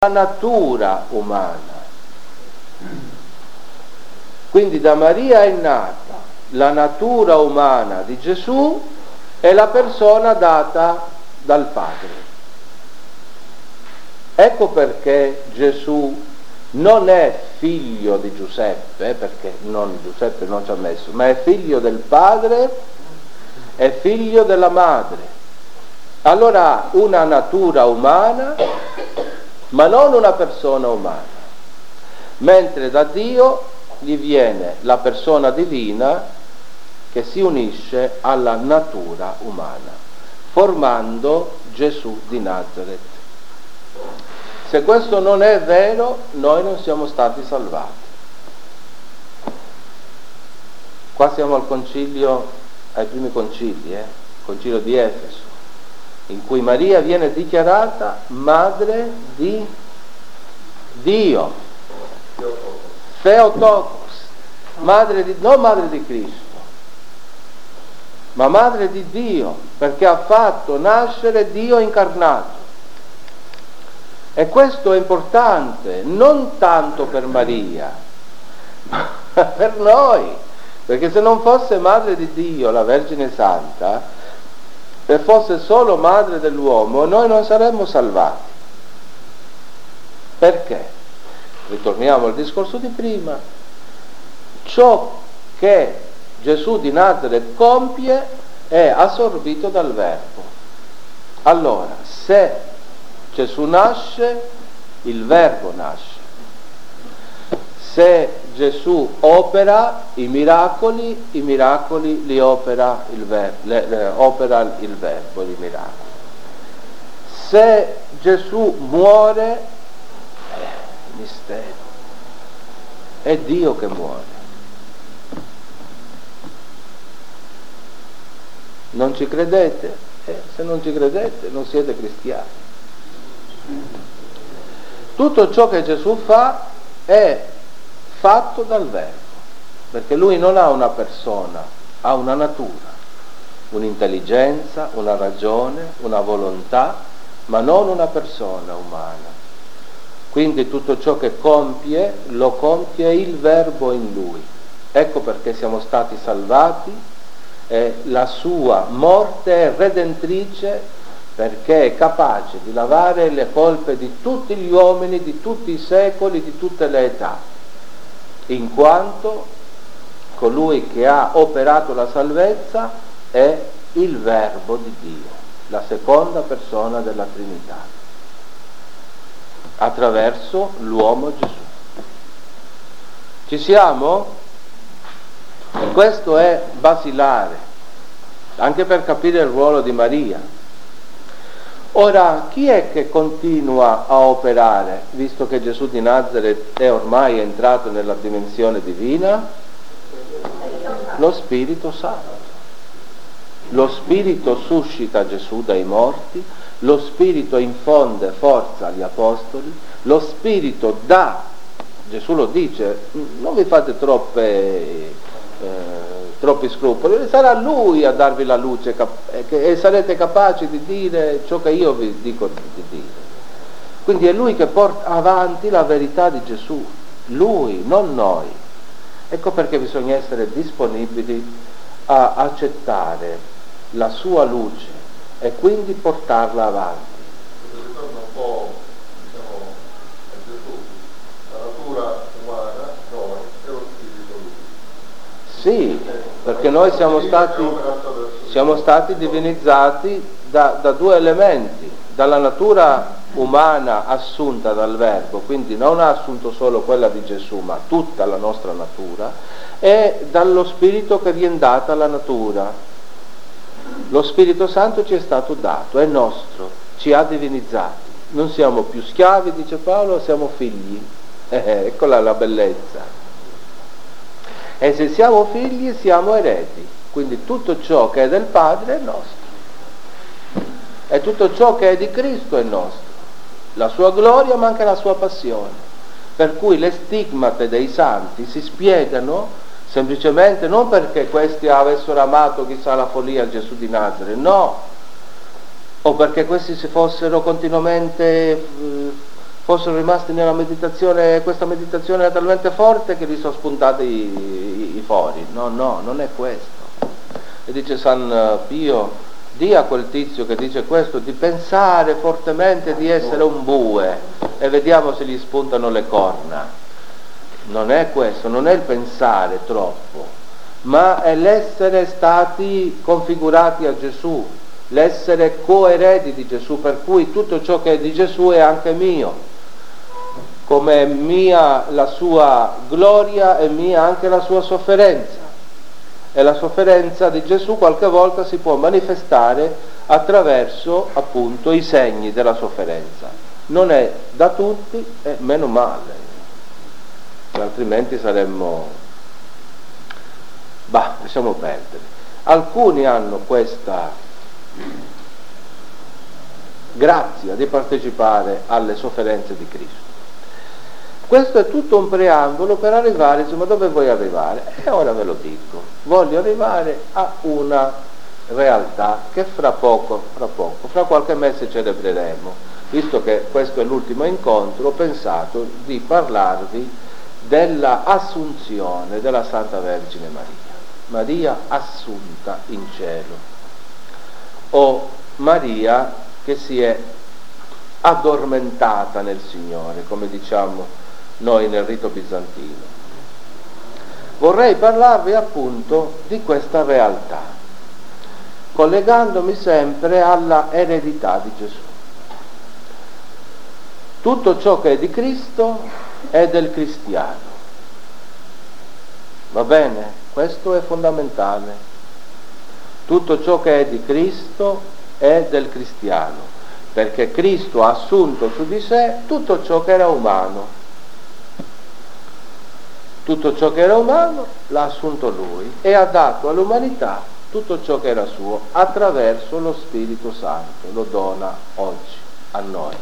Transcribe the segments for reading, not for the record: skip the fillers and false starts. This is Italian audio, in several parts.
la natura umana. Quindi da Maria è nata la natura umana di Gesù e la persona data dal Padre. Ecco perché Gesù non è figlio di Giuseppe, perché Giuseppe non ci ha messo, ma è figlio del Padre, è figlio della Madre. Allora ha una natura umana, ma non una persona umana, mentre da Dio gli viene la persona divina che si unisce alla natura umana, formando Gesù di Nazaret. Se questo non è vero, noi non siamo stati salvati. Qua siamo al concilio, ai primi concili, concilio di Efeso, in cui Maria viene dichiarata madre di Dio, Theotokos, non madre di Cristo, ma madre di Dio, perché ha fatto nascere Dio incarnato. E questo è importante, non tanto per Maria, ma per noi, perché se non fosse madre di Dio, la Vergine Santa, se fosse solo madre dell'uomo, noi non saremmo salvati. Perché? Ritorniamo al discorso di prima. Ciò che Gesù di Nazaret compie è assorbito dal Verbo. Allora, se Gesù nasce, il Verbo nasce. Se Gesù opera i miracoli li opera il Verbo, opera il Verbo di miracoli. Se Gesù muore, mistero, è Dio che muore. Non ci credete? Se non ci credete non siete cristiani. Tutto ciò che Gesù fa è fatto dal Verbo, perché lui non ha una persona, ha una natura, un'intelligenza, una ragione, una volontà, ma non una persona umana. Quindi tutto ciò che compie, lo compie il Verbo in lui. Ecco perché siamo stati salvati, e la sua morte è redentrice, perché è capace di lavare le colpe di tutti gli uomini, di tutti i secoli, di tutte le età, in quanto colui che ha operato la salvezza è il Verbo di Dio, la seconda persona della Trinità, attraverso l'uomo Gesù. Ci siamo? Questo è basilare, anche per capire il ruolo di Maria. Ora, chi è che continua a operare, visto che Gesù di Nazaret è ormai entrato nella dimensione divina? Lo Spirito Santo. Lo Spirito suscita Gesù dai morti, lo Spirito infonde forza agli Apostoli, lo Spirito dà, Gesù lo dice, non vi fate troppi scrupoli, sarà Lui a darvi la luce e sarete capaci di dire ciò che io vi dico di dire. Quindi è Lui che porta avanti la verità di Gesù, Lui, non noi. Ecco perché bisogna essere disponibili a accettare la sua luce e quindi portarla avanti. Ritorno un po', a Gesù, la natura umana, noi, e lo Spirito Lui. Sì, perché noi siamo stati divinizzati da due elementi, dalla natura umana assunta dal Verbo, quindi non ha assunto solo quella di Gesù, ma tutta la nostra natura, e dallo Spirito che viene data alla natura. Lo Spirito Santo ci è stato dato, è nostro, ci ha divinizzati. Non siamo più schiavi, dice Paolo, siamo figli. Eccola la bellezza. E se siamo figli siamo eredi, quindi tutto ciò che è del Padre è nostro, e tutto ciò che è di Cristo è nostro, la sua gloria ma anche la sua passione, per cui le stigmate dei santi si spiegano semplicemente non perché questi avessero amato chissà la follia Gesù di Nazaret, no, o perché questi si fossero continuamente fossero rimasti nella meditazione, questa meditazione era talmente forte che gli sono spuntati i fori. No, non è questo. E dice San Pio, di a quel tizio che dice questo di pensare fortemente di essere un bue e vediamo se gli spuntano le corna. Non è questo, non è il pensare troppo, ma è l'essere stati configurati a Gesù, l'essere coeredi di Gesù, per cui tutto ciò che è di Gesù è anche mio. Come è mia la sua gloria, è mia anche la sua sofferenza. E la sofferenza di Gesù qualche volta si può manifestare attraverso appunto i segni della sofferenza. Non è da tutti e meno male, altrimenti saremmo, lasciamo perdere. Alcuni hanno questa grazia di partecipare alle sofferenze di Cristo. Questo è tutto un preambolo per arrivare, insomma, dove vuoi arrivare? E ora ve lo dico, voglio arrivare a una realtà che fra qualche mese celebreremo. Visto che questo è l'ultimo incontro, ho pensato di parlarvi della assunzione della Santa Vergine Maria assunta in cielo, o Maria che si è addormentata nel Signore, come diciamo noi nel rito bizantino. Vorrei parlarvi appunto di questa realtà, collegandomi sempre alla eredità di Gesù. Tutto ciò che è di Cristo è del cristiano. Va bene? Questo è fondamentale. Tutto ciò che è di Cristo è del cristiano, perché Cristo ha assunto su di sé tutto ciò che era umano. Tutto ciò che era umano l'ha assunto Lui e ha dato all'umanità tutto ciò che era suo attraverso lo Spirito Santo, lo dona oggi a noi.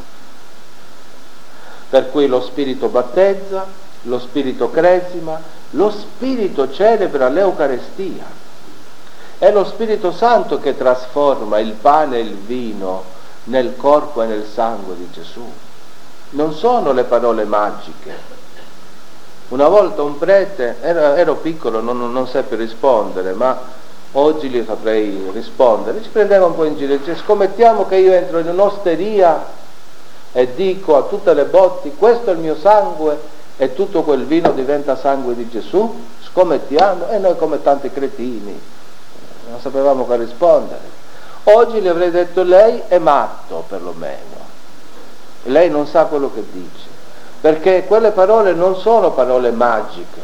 Per cui lo Spirito battezza, lo Spirito cresima, lo Spirito celebra l'Eucarestia. È lo Spirito Santo che trasforma il pane e il vino nel corpo e nel sangue di Gesù. Non sono le parole magiche. Una volta un prete, ero piccolo, non seppi rispondere, ma oggi gli saprei rispondere, ci prendeva un po' in giro, dice: scommettiamo che io entro in un'osteria e dico a tutte le botti: questo è il mio sangue, e tutto quel vino diventa sangue di Gesù? Scommettiamo? E noi, come tanti cretini, non sapevamo che rispondere. Oggi gli avrei detto: lei è matto, perlomeno, lei non sa quello che dice, perché quelle parole non sono parole magiche,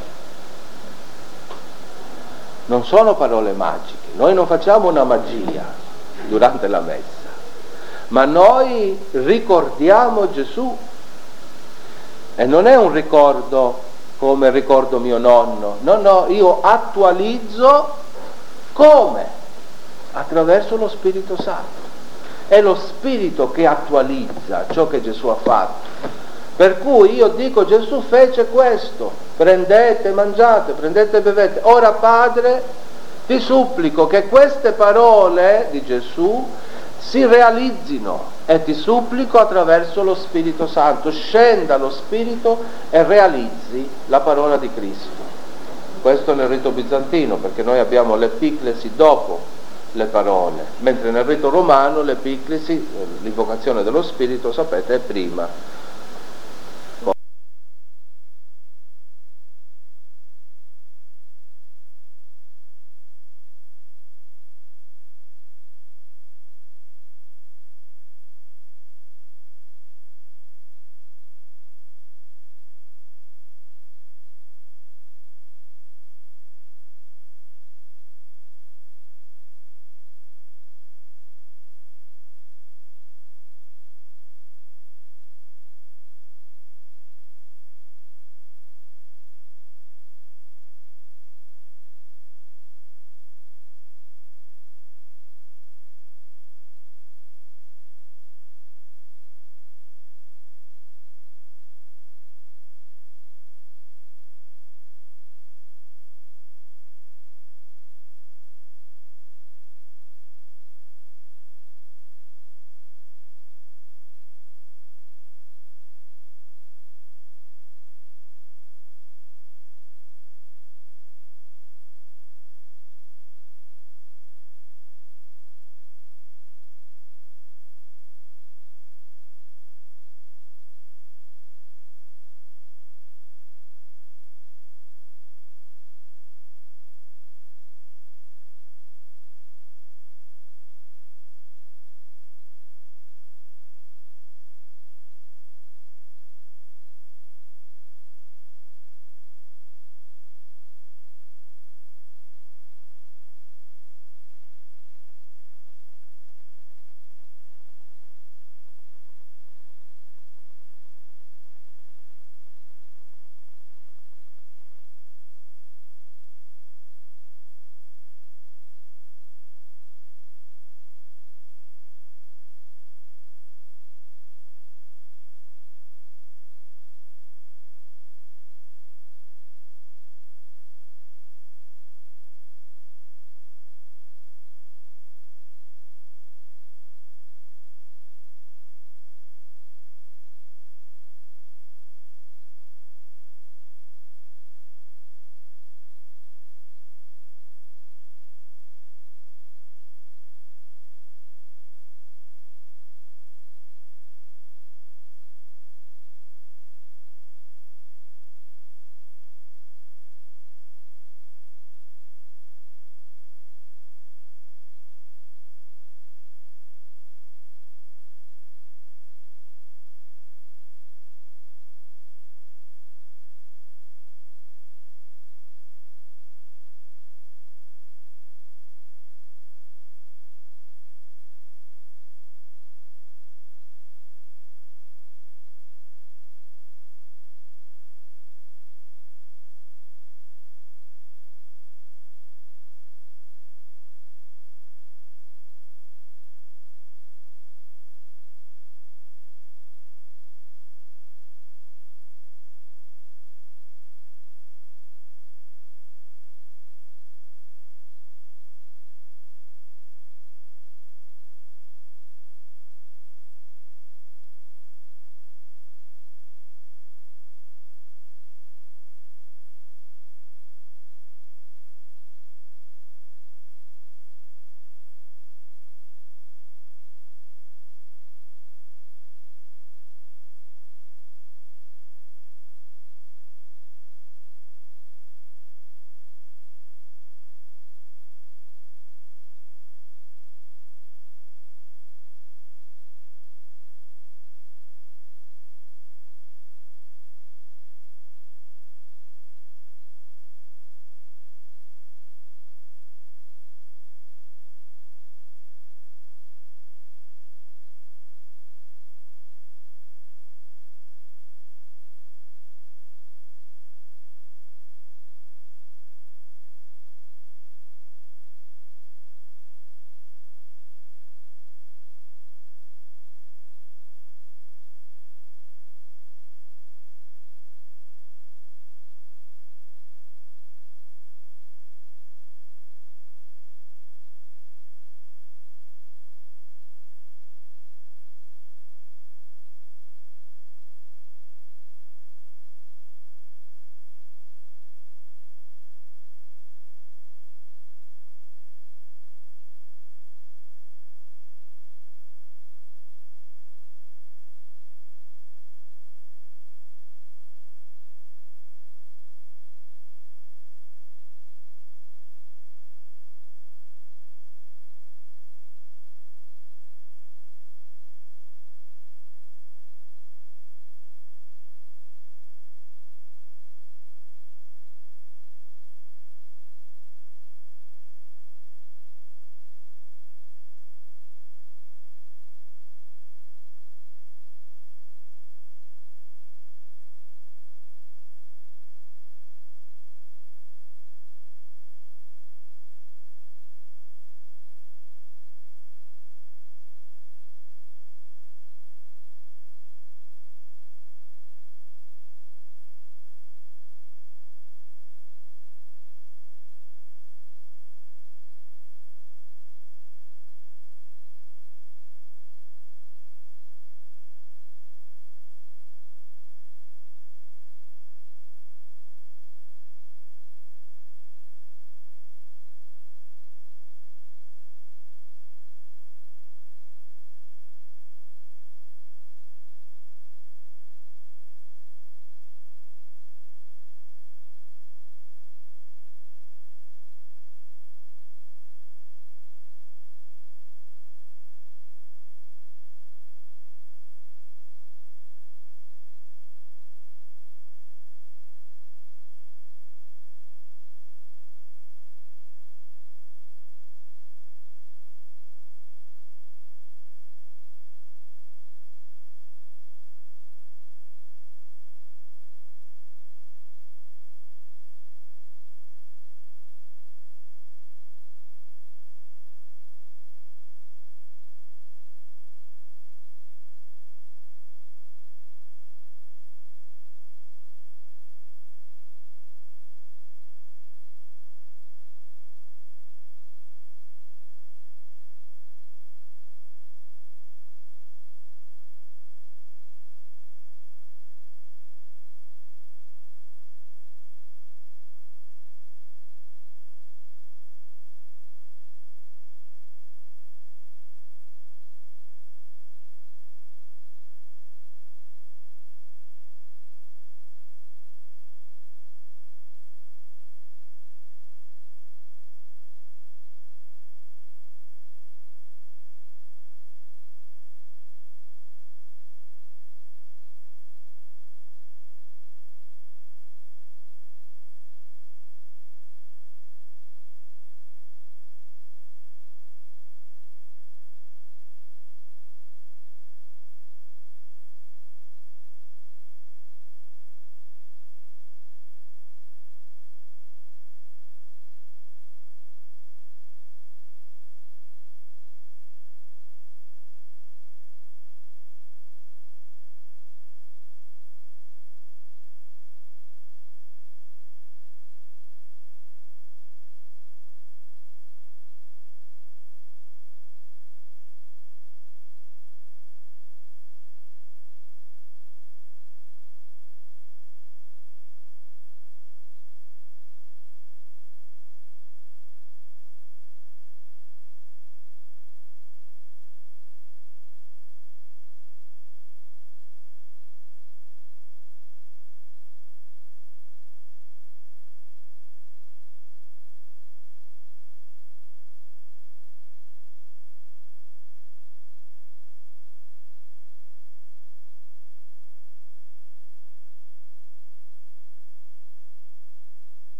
non sono parole magiche. Noi non facciamo una magia durante la messa, ma noi ricordiamo Gesù, e non è un ricordo come ricordo mio nonno, no, io attualizzo come? Attraverso lo Spirito Santo. È lo Spirito che attualizza ciò che Gesù ha fatto. Per cui io dico: Gesù fece questo, prendete, mangiate, prendete e bevete. Ora, Padre, ti supplico che queste parole di Gesù si realizzino, e ti supplico attraverso lo Spirito Santo, scenda lo Spirito e realizzi la parola di Cristo. Questo nel rito bizantino, perché noi abbiamo l'epiclesi dopo le parole, mentre nel rito romano l'epiclesi, l'invocazione dello Spirito, sapete, è prima